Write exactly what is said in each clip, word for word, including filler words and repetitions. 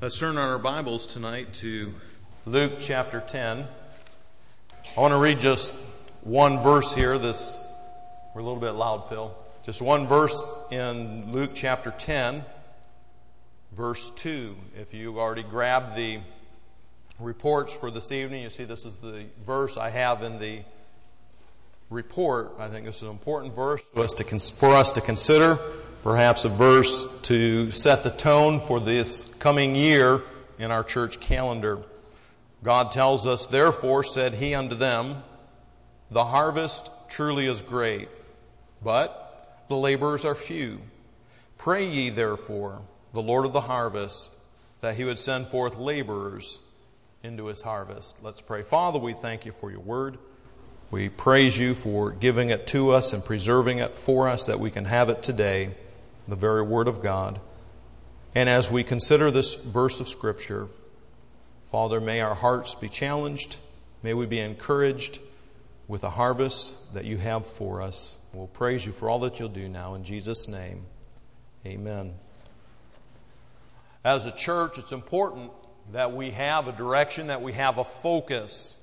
Let's turn our Bibles tonight to Luke chapter ten. I want to read just one verse here. This we're a little bit loud, Phil. Just one verse in Luke chapter ten, verse two. If you've already grabbed the reports for this evening, you see this is the verse I have in the report. I think this is an important verse for us to, for us to consider. Perhaps a verse to set the tone for this coming year in our church calendar. God tells us, "Therefore said he unto them, the harvest truly is great, but the laborers are few. Pray ye therefore the Lord of the harvest, that he would send forth laborers into his harvest." Let's pray. Father, we thank you for your word. We praise you for giving it to us and preserving it for us that we can have it today, the very word of God. And as we consider this verse of Scripture, Father, may our hearts be challenged. May we be encouraged with the harvest that you have for us. We'll praise you for all that you'll do now. In Jesus' name, amen. As a church, it's important that we have a direction, that we have a focus.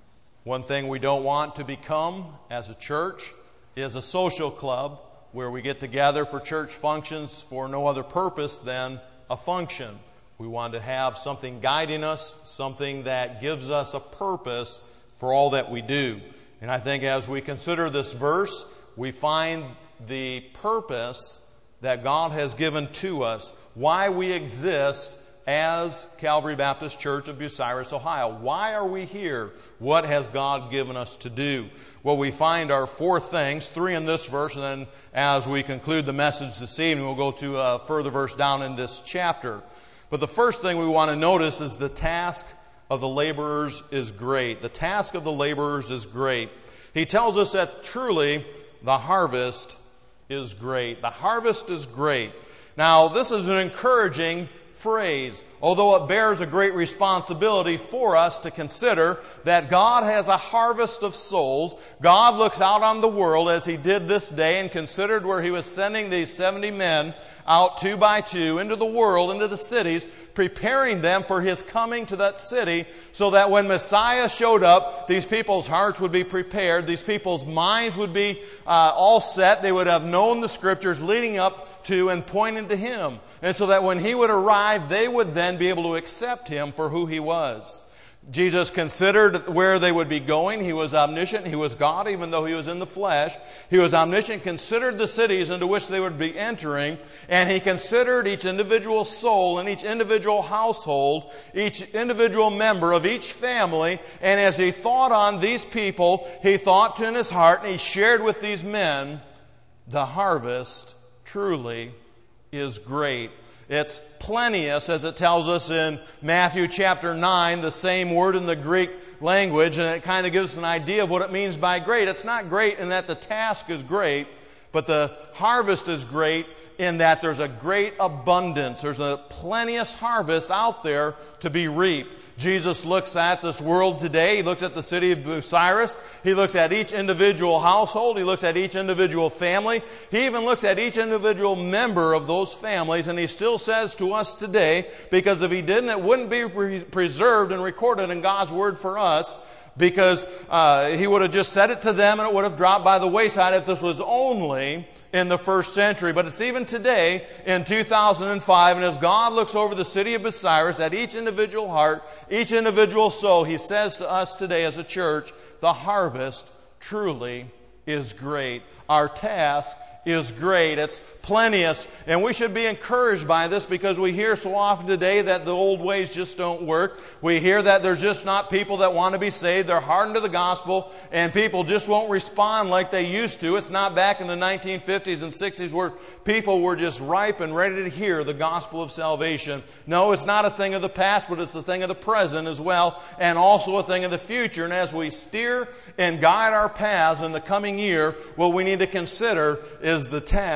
One thing we don't want to become as a church is a social club where we get together for church functions for no other purpose than a function. We want to have something guiding us, something that gives us a purpose for all that we do. And I think as we consider this verse, we find the purpose that God has given to us, why we exist as Calvary Baptist Church of Bucyrus, Ohio. Why are we here? What has God given us to do? Well, we find our four things, three in this verse, and then as we conclude the message this evening, we'll go to a further verse down in this chapter. But the first thing we want to notice is the task of the laborers is great. The task of the laborers is great. He tells us that truly the harvest is great. The harvest is great. Now, this is an encouraging phrase, although it bears a great responsibility for us to consider that God has a harvest of souls. God looks out on the world as he did this day and considered where he was sending these seventy men out two by two into the world, into the cities, preparing them for his coming to that city so that when Messiah showed up, these people's hearts would be prepared, these people's minds would be uh, all set, they would have known the Scriptures leading up to and pointing to him. And so that when he would arrive, they would then be able to accept him for who he was. Jesus considered where they would be going. He was omniscient. He was God, even though he was in the flesh. He was omniscient, considered the cities into which they would be entering, and he considered each individual soul and each individual household, each individual member of each family. And as he thought on these people, he thought in his heart, and he shared with these men, the harvest truly is great. It's plenteous, as it tells us in Matthew chapter nine, the same word in the Greek language, and it kind of gives us an idea of what it means by great. It's not great in that the task is great, but the harvest is great in that there's a great abundance. There's a plenteous harvest out there to be reaped. Jesus looks at this world today. He looks at the city of Bucyrus. He looks at each individual household. He looks at each individual family. He even looks at each individual member of those families. And he still says to us today, because if he didn't, it wouldn't be pre- preserved and recorded in God's Word for us, because uh, he would have just said it to them and it would have dropped by the wayside if this was only in the first century. But it's even today in two thousand five, and as God looks over the city of Bucyrus at each individual heart, each individual soul, he says to us today as a church, the harvest truly is great. Our task is great. It's plenteous. And we should be encouraged by this because we hear so often today that the old ways just don't work. We hear that there's just not people that want to be saved. They're hardened to the gospel and people just won't respond like they used to. It's not back in the nineteen fifties and sixties where people were just ripe and ready to hear the gospel of salvation. No, it's not a thing of the past, but it's a thing of the present as well, and also a thing of the future. And as we steer and guide our paths in the coming year, what we need to consider is the task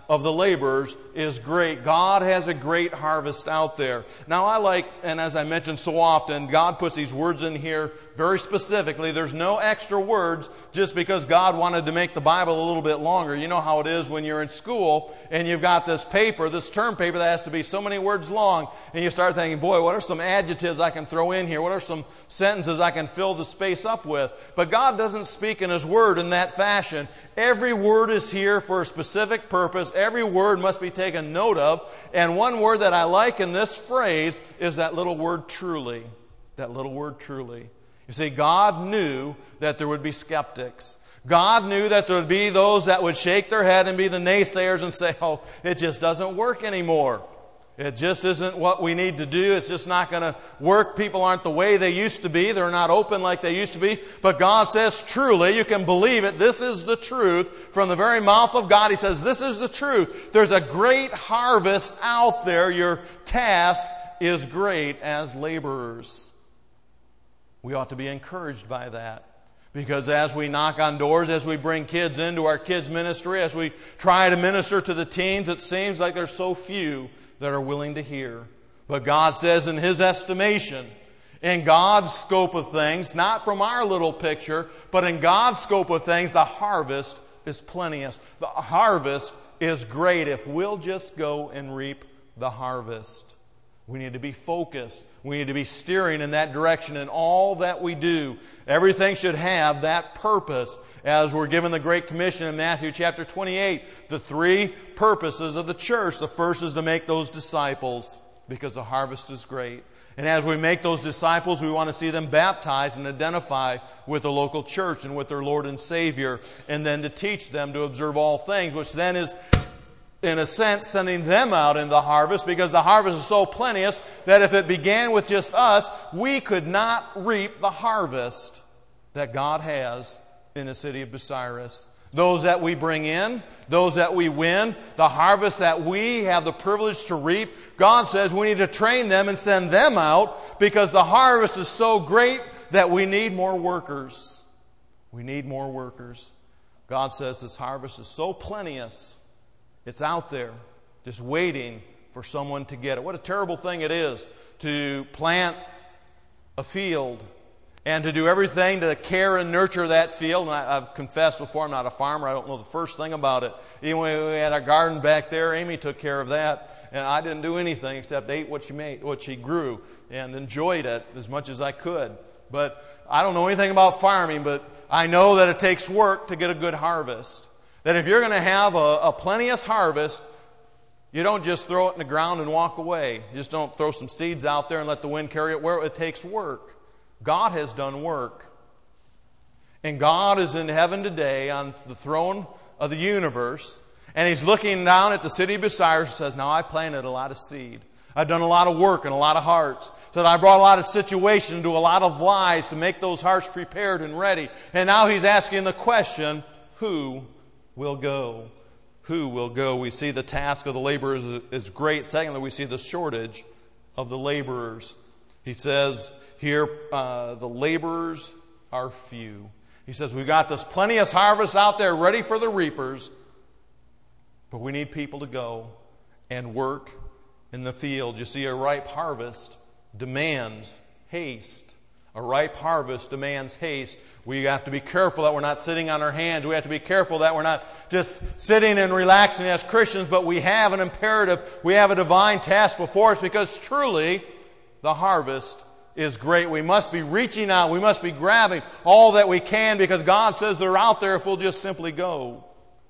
of the laborers is great. God has a great harvest out there. Now I like, and as I mentioned so often, God puts these words in here very specifically. There's no extra words just because God wanted to make the Bible a little bit longer. You know how it is when you're in school and you've got this paper, this term paper that has to be so many words long, and you start thinking, boy, what are some adjectives I can throw in here? What are some sentences I can fill the space up with? But God doesn't speak in His Word in that fashion. Every word is here for a specific purpose. Every word must be taken note of. And one word that I like in this phrase is that little word truly. That little word truly. You see, God knew that there would be skeptics. God knew that there would be those that would shake their head and be the naysayers and say, oh, it just doesn't work anymore. It just isn't what we need to do. It's just not going to work. People aren't the way they used to be. They're not open like they used to be. But God says, truly, you can believe it. This is the truth. From the very mouth of God, He says, this is the truth. There's a great harvest out there. Your task is great as laborers. We ought to be encouraged by that. Because as we knock on doors, as we bring kids into our kids' ministry, as we try to minister to the teens, it seems like there's so few that are willing to hear. But God says in His estimation, in God's scope of things, not from our little picture, but in God's scope of things, the harvest is plenteous. The harvest is great if we'll just go and reap the harvest. We need to be focused. We need to be steering in that direction in all that we do. Everything should have that purpose. As we're given the Great Commission in Matthew chapter twenty-eight, the three purposes of the church. The first is to make those disciples because the harvest is great. And as we make those disciples, we want to see them baptized and identify with the local church and with their Lord and Savior. And then to teach them to observe all things, which then is, in a sense, sending them out in the harvest, because the harvest is so plenteous that if it began with just us, we could not reap the harvest that God has in the city of Bucyrus. Those that we bring in, those that we win, the harvest that we have the privilege to reap, God says we need to train them and send them out because the harvest is so great that we need more workers. We need more workers. God says this harvest is so plenteous. It's out there, just waiting for someone to get it. What a terrible thing it is to plant a field and to do everything to care and nurture that field. And I, I've confessed before, I'm not a farmer. I don't know the first thing about it. Even when we had our garden back there, Amy took care of that. And I didn't do anything except ate what she made, what she grew, and enjoyed it as much as I could. But I don't know anything about farming, but I know that it takes work to get a good harvest. That if you're going to have a, a plenteous harvest, you don't just throw it in the ground and walk away. You just don't throw some seeds out there and let the wind carry it where it takes work. God has done work. And God is in heaven today on the throne of the universe. And He's looking down at the city of Bucyrus and says, now I planted a lot of seed. I've done a lot of work in a lot of hearts. So I brought a lot of situations into a lot of lives to make those hearts prepared and ready. And now He's asking the question, who will go? Who will go? We see the task of the laborers is great. Secondly, we see the shortage of the laborers. He says here, uh, the laborers are few. He says, we've got this plenteous harvest out there ready for the reapers, but we need people to go and work in the field. You see, a ripe harvest demands haste. A ripe harvest demands haste. We have to be careful that we're not sitting on our hands. We have to be careful that we're not just sitting and relaxing as Christians, but we have an imperative. We have a divine task before us because truly the harvest is great. We must be reaching out. We must be grabbing all that we can because God says they're out there if we'll just simply go.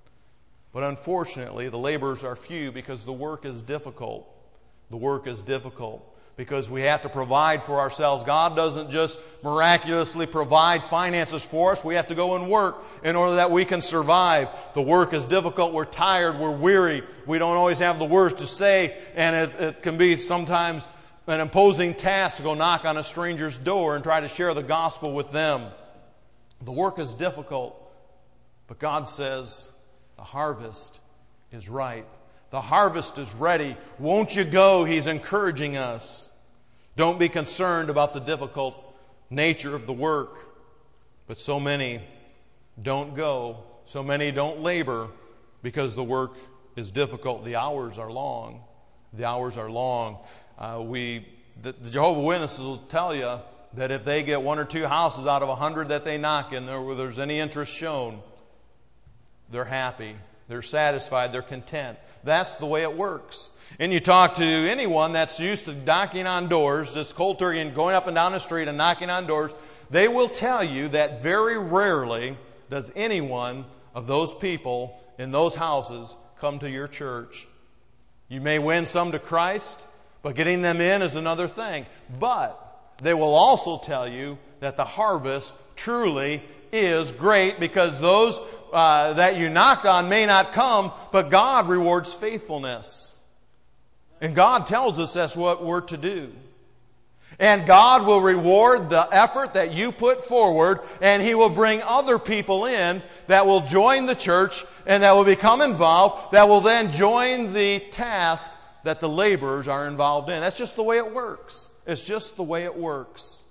But unfortunately, the laborers are few because the work is difficult. The work is difficult because we have to provide for ourselves. God doesn't just miraculously provide finances for us. We have to go and work in order that we can survive. The work is difficult. We're tired. We're weary. We don't always have the words to say, and it, it can be sometimes an imposing task to go knock on a stranger's door and try to share the gospel with them. The work is difficult, but God says the harvest is ripe. The harvest is ready. Won't you go? He's encouraging us. Don't be concerned about the difficult nature of the work. But so many don't go. So many don't labor because the work is difficult. The hours are long. The hours are long. Uh, we, the, the Jehovah's Witnesses will tell you that if they get one or two houses out of a hundred that they knock in there where there's any interest shown, they're happy, they're satisfied, they're content. That's the way it works. And you talk to anyone that's used to knocking on doors, just cold turkey and going up and down the street and knocking on doors, they will tell you that very rarely does anyone of those people in those houses come to your church. You may win some to Christ, but getting them in is another thing. But they will also tell you that the harvest truly is great, because those uh, that you knocked on may not come, but God rewards faithfulness. And God tells us that's what we're to do. And God will reward the effort that you put forward, and He will bring other people in that will join the church and that will become involved, that will then join the task that the laborers are involved in. That's just the way it works. It's just the way it works.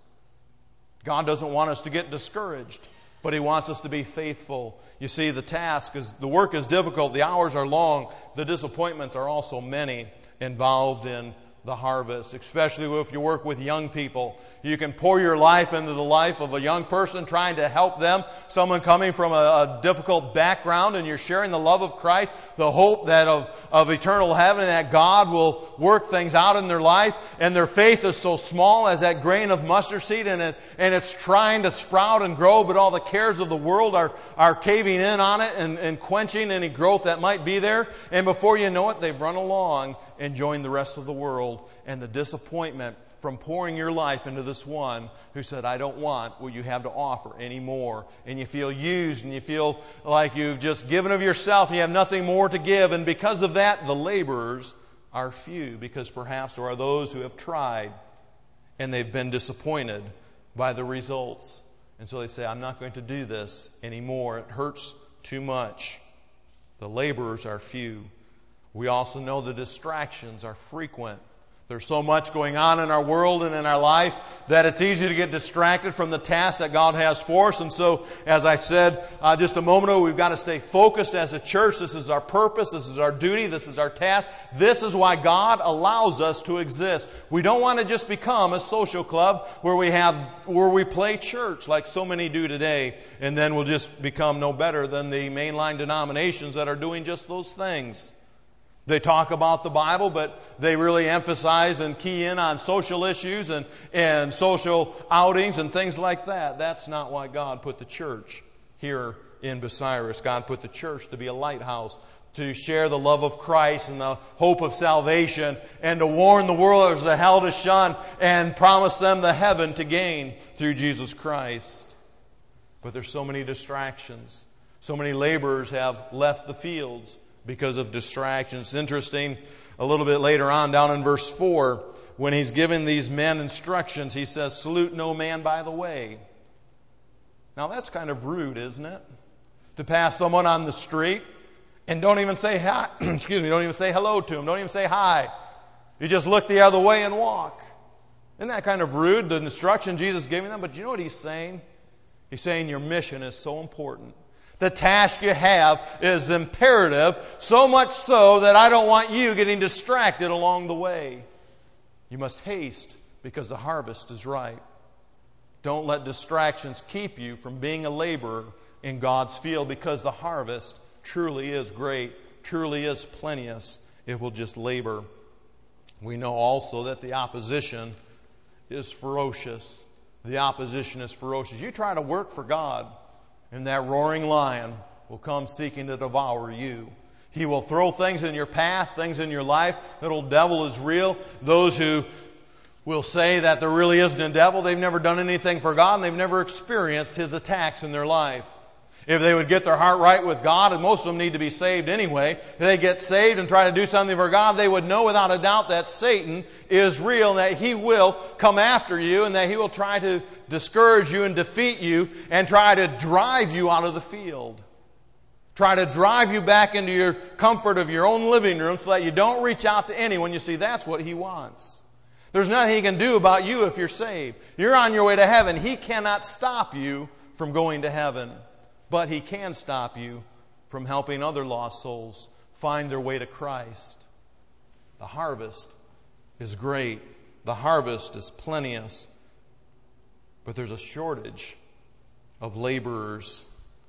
God doesn't want us to get discouraged, but He wants us to be faithful. You see, the task is, the work is difficult, the hours are long, the disappointments are also many involved in the harvest, especially if you work with young people. You can pour your life into the life of a young person, trying to help them, someone coming from a, a difficult background, and you're sharing the love of Christ, the hope that of, of eternal heaven, and that God will work things out in their life, and their faith is so small as that grain of mustard seed, and, it, and it's trying to sprout and grow, but all the cares of the world are, are caving in on it and, and quenching any growth that might be there, and before you know it, they've run along and joined the rest of the world. And the disappointment from pouring your life into this one who said, I don't want what you have to offer anymore. And you feel used, and you feel like you've just given of yourself and you have nothing more to give. And because of that, the laborers are few, because perhaps there are those who have tried and they've been disappointed by the results. And so they say, I'm not going to do this anymore. It hurts too much. The laborers are few. We also know the distractions are frequent. There's so much going on in our world and in our life that it's easy to get distracted from the task that God has for us. And so, as I said uh, just a moment ago, we've got to stay focused as a church. This is our purpose. This is our duty. This is our task. This is why God allows us to exist. We don't want to just become a social club where we have where we play church like so many do today, and then we'll just become no better than the mainline denominations that are doing just those things. They talk about the Bible, but they really emphasize and key in on social issues and, and social outings and things like that. That's not why God put the church here in Bucyrus. God put the church to be a lighthouse, to share the love of Christ and the hope of salvation, and to warn the world there's a hell to shun and promise them the heaven to gain through Jesus Christ. But there's so many distractions. So many laborers have left the fields because of distractions. It's interesting, a little bit later on, down in verse four, when he's giving these men instructions, he says, salute no man by the way. Now that's kind of rude, isn't it? To pass someone on the street and don't even say hi, excuse me, don't even say hello to him, don't even say hi. You just look the other way and walk. Isn't that kind of rude, the instruction Jesus is giving them? But you know what he's saying? He's saying your mission is so important. The task you have is imperative, so much so that I don't want you getting distracted along the way. You must haste because the harvest is ripe. Don't let distractions keep you from being a laborer in God's field, because the harvest truly is great, truly is plenteous if we'll just labor. We know also that the opposition is ferocious. The opposition is ferocious. You try to work for God, and that roaring lion will come seeking to devour you. He will throw things in your path, things in your life. That old devil is real. Those who will say that there really isn't a devil, they've never done anything for God, and they've never experienced his attacks in their life. If they would get their heart right with God, and most of them need to be saved anyway, if they get saved and try to do something for God, they would know without a doubt that Satan is real and that he will come after you and that he will try to discourage you and defeat you and try to drive you out of the field. Try to drive you back into your comfort of your own living room so that you don't reach out to anyone. You see, that's what he wants. There's nothing he can do about you if you're saved. You're on your way to heaven. He cannot stop you from going to heaven. But he can stop you from helping other lost souls find their way to Christ. The harvest is great. The harvest is plenteous. But there's a shortage of laborers.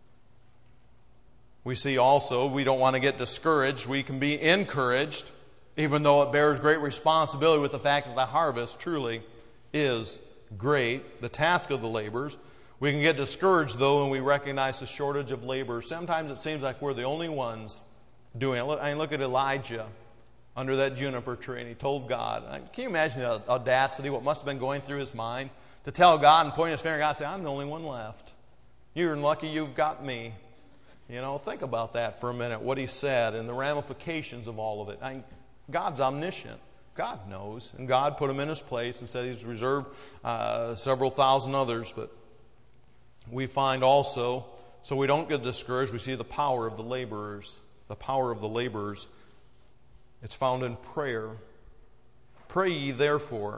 We see also, we don't want to get discouraged. We can be encouraged, even though it bears great responsibility with the fact that the harvest truly is great. The task of the laborers. We can get discouraged, though, when we recognize the shortage of laborers. Sometimes it seems like we're the only ones doing it. I look at Elijah under that juniper tree, and he told God. Can you imagine the audacity, what must have been going through his mind? To tell God and point his finger at God and say, I'm the only one left. You're lucky you've got me. You know, think about that for a minute, what he said and the ramifications of all of it. I, God's omniscient. God knows. And God put him in his place and said he's reserved uh, several thousand others. But we find also, so we don't get discouraged, we see the power of the laborers. The power of the laborers. It's found in prayer. Pray ye therefore,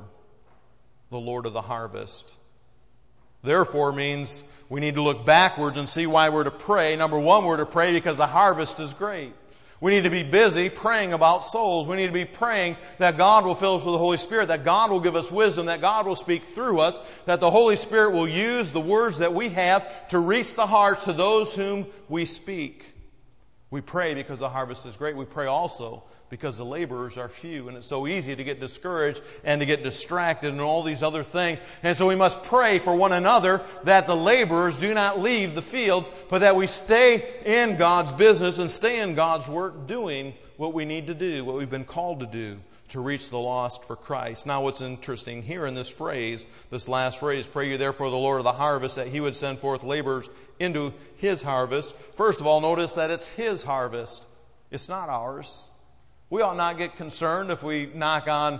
the Lord of the harvest. Therefore means we need to look backwards and see why we're to pray. Number one, we're to pray because the harvest is great. We need to be busy praying about souls. We need to be praying that God will fill us with the Holy Spirit, that God will give us wisdom, that God will speak through us, that the Holy Spirit will use the words that we have to reach the hearts of those whom we speak. We pray because the harvest is great. We pray also because the laborers are few, and it's so easy to get discouraged and to get distracted and all these other things. And so we must pray for one another that the laborers do not leave the fields, but that we stay in God's business and stay in God's work doing what we need to do, what we've been called to do, to reach the lost for Christ. Now what's interesting here in this phrase, this last phrase, pray you therefore the Lord of the harvest, that He would send forth laborers into His harvest. First of all, notice that it's His harvest. It's not ours. We ought not get concerned if we knock on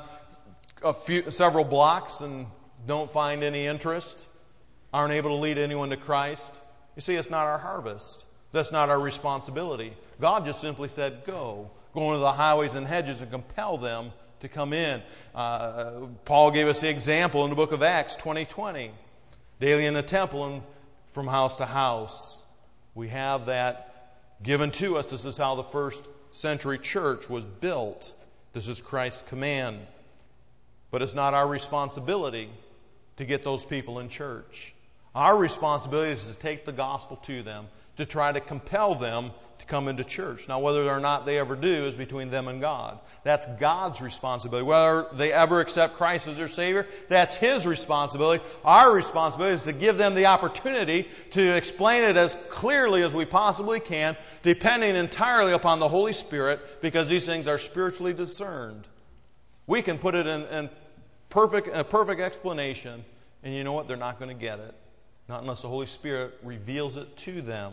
a few, several blocks and don't find any interest, aren't able to lead anyone to Christ. You see, it's not our harvest. That's not our responsibility. God just simply said, go. Go into the highways and hedges and compel them to come in. Uh, Paul gave us the example in the book of Acts twenty twenty. Daily in the temple and from house to house. We have that given to us. This is how the first century church was built. This is Christ's command. But it's not our responsibility to get those people in church. Our responsibility is to take the gospel to them, to try to compel them to come into church. Now, whether or not they ever do is between them and God. That's God's responsibility. Whether they ever accept Christ as their Savior, that's His responsibility. Our responsibility is to give them the opportunity to explain it as clearly as we possibly can, depending entirely upon the Holy Spirit, because these things are spiritually discerned. We can put it in, in perfect, a perfect explanation, and you know what? They're not going to get it. Not unless the Holy Spirit reveals it to them.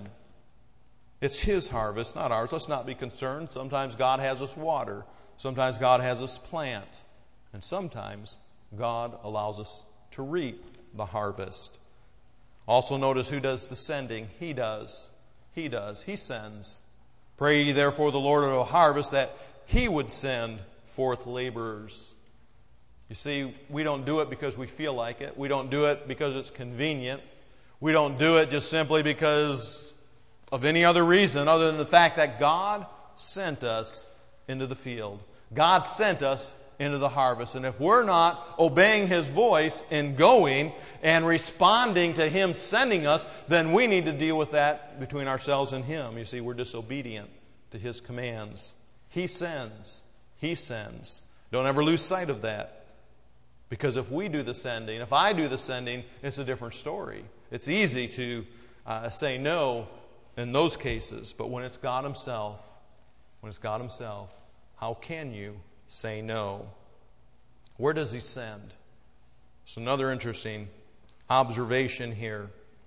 It's His harvest, not ours. Let's not be concerned. Sometimes God has us water. Sometimes God has us plant. And sometimes God allows us to reap the harvest. Also notice who does the sending. He does. He does. He sends. Pray ye therefore the Lord of the harvest that He would send forth laborers. You see, we don't do it because we feel like it. We don't do it because it's convenient. We don't do it just simply because of any other reason other than the fact that God sent us into the field. God sent us into the harvest. And if we're not obeying His voice and going and responding to Him sending us, then we need to deal with that between ourselves and Him. You see, we're disobedient to His commands. He sends. He sends. Don't ever lose sight of that. Because if we do the sending, if I do the sending, it's a different story. It's easy to uh, say no in those cases, but when it's God Himself, when it's God Himself, how can you say no? Where does He send? It's another interesting observation here.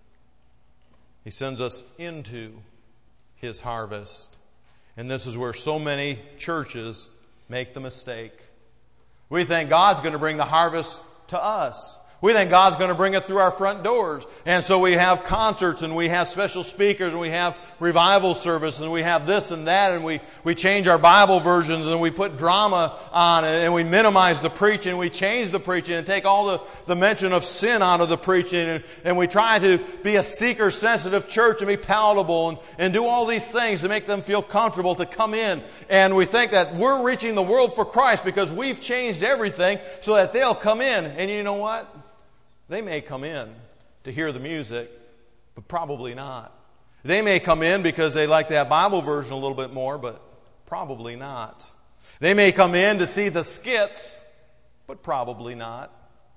He sends us into His harvest. And this is where so many churches make the mistake. We think God's going to bring the harvest to us. We think God's going to bring it through our front doors. And so we have concerts and we have special speakers and we have revival services and we have this and that and we, we change our Bible versions and we put drama on it and we minimize the preaching and we change the preaching and take all the, the mention of sin out of the preaching and, and we try to be a seeker-sensitive church and be palatable and, and do all these things to make them feel comfortable to come in. And we think that we're reaching the world for Christ because we've changed everything so that they'll come in. And you know what? They may come in to hear the music, but probably not. They may come in because they like that Bible version a little bit more, but probably not. They may come in to see the skits, but probably not.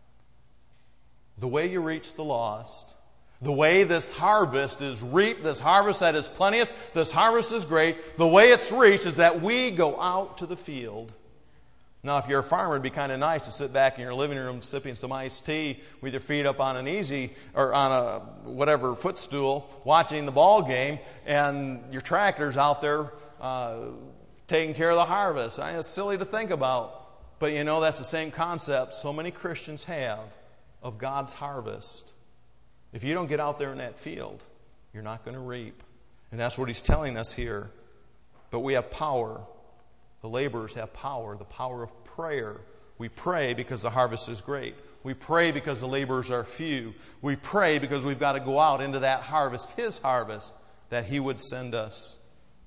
The way you reach the lost, the way this harvest is reaped, this harvest that is plenteous, this harvest is great, the way it's reached is that we go out to the field. Now, if you're a farmer, it'd be kind of nice to sit back in your living room sipping some iced tea with your feet up on an easy or on a whatever footstool, watching the ball game, and your tractor's out there uh, taking care of the harvest. I mean, it's silly to think about, but you know that's the same concept so many Christians have of God's harvest. If you don't get out there in that field, you're not going to reap, and that's what He's telling us here. But we have power. The laborers have power, the power of prayer. We pray because the harvest is great. We pray because the laborers are few. We pray because we've got to go out into that harvest, His harvest, that He would send us.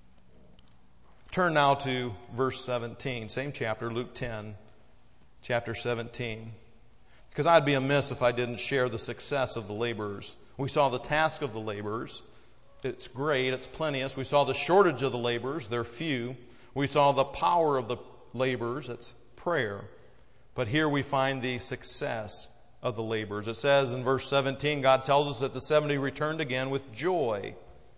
Turn now to verse seventeen, same chapter, Luke ten, chapter seventeen. Because I'd be amiss if I didn't share the success of the laborers. We saw the task of the laborers. It's great, it's plenteous. We saw the shortage of the laborers, they're few. We saw the power of the laborers, it's prayer. But here we find the success of the laborers. It says in verse seventeen, God tells us that the seventy returned again with joy.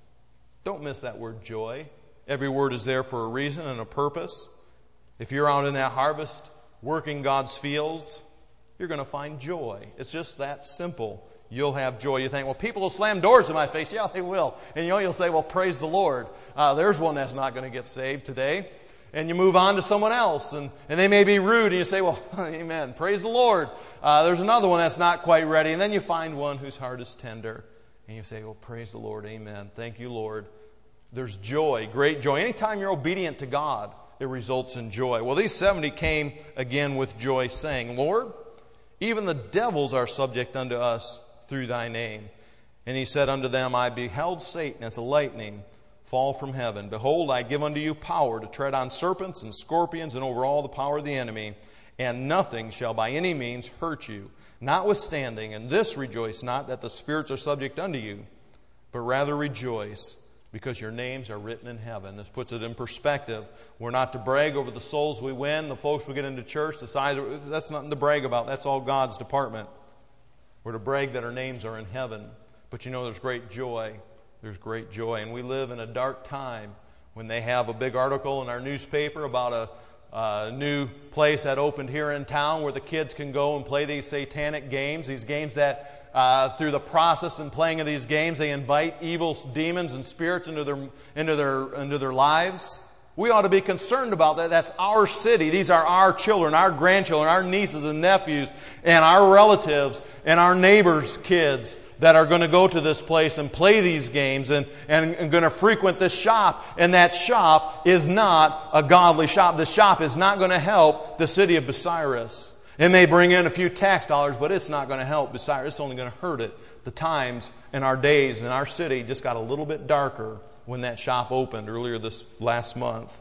Don't miss that word joy. Every word is there for a reason and a purpose. If you're out in that harvest, working God's fields, you're going to find joy. It's just that simple. You'll have joy. You think, well, people will slam doors in my face. Yeah, they will. And you know, you'll say, well, praise the Lord. Uh, there's one that's not going to get saved today. And you move on to someone else. And, and they may be rude. And you say, well, amen. Praise the Lord. Uh, there's another one that's not quite ready. And then you find one whose heart is tender. And you say, well, praise the Lord. Amen. Thank you, Lord. There's joy, great joy. Anytime you're obedient to God, it results in joy. Well, these seventy came again with joy, saying, Lord, even the devils are subject unto us through thy name. And he said unto them, I beheld Satan as a lightning fall from heaven. Behold, I give unto you power to tread on serpents and scorpions and over all the power of the enemy, and nothing shall by any means hurt you. Notwithstanding, in this rejoice not that the spirits are subject unto you, but rather rejoice because your names are written in heaven. This puts it in perspective. We're not to brag over the souls we win, the folks we get into church, the size. That's nothing to brag about. That's all God's department. We're to brag that our names are in heaven. But you know, there's great joy. There's great joy. And we live in a dark time when they have a big article in our newspaper about a, a new place that opened here in town where the kids can go and play these satanic games, these games that uh, through the process and playing of these games, they invite evil demons and spirits into their, into their, into their lives. We ought to be concerned about that. That's our city. These are our children, our grandchildren, our nieces and nephews, and our relatives, and our neighbors' kids that are going to go to this place and play these games and, and, and going to frequent this shop. And that shop is not a godly shop. The shop is not going to help the city of Bucyrus. It may bring in a few tax dollars, but it's not going to help Bucyrus. It's only going to hurt it. The times and our days in our city just got a little bit darker when that shop opened earlier this last month.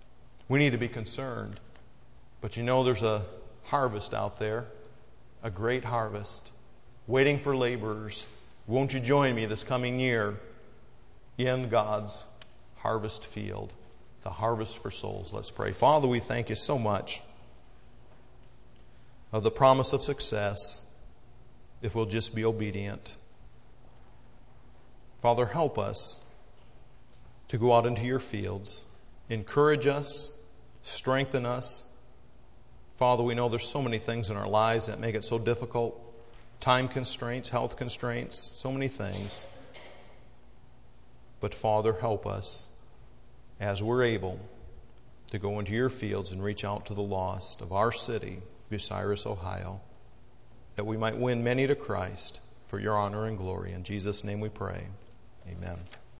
We need to be concerned. But you know, there's a harvest out there, a great harvest, waiting for laborers. Won't you join me this coming year in God's harvest field, the harvest for souls? Let's pray. Father, we thank you so much of the promise of success if we'll just be obedient. Father, help us to go out into your fields. Encourage us. Strengthen us. Father, we know there's so many things in our lives that make it so difficult. Time constraints, health constraints, so many things. But Father, help us as we're able to go into your fields and reach out to the lost of our city, Bucyrus, Ohio. that we might win many to Christ for your honor and glory. In Jesus' name we pray. Amen.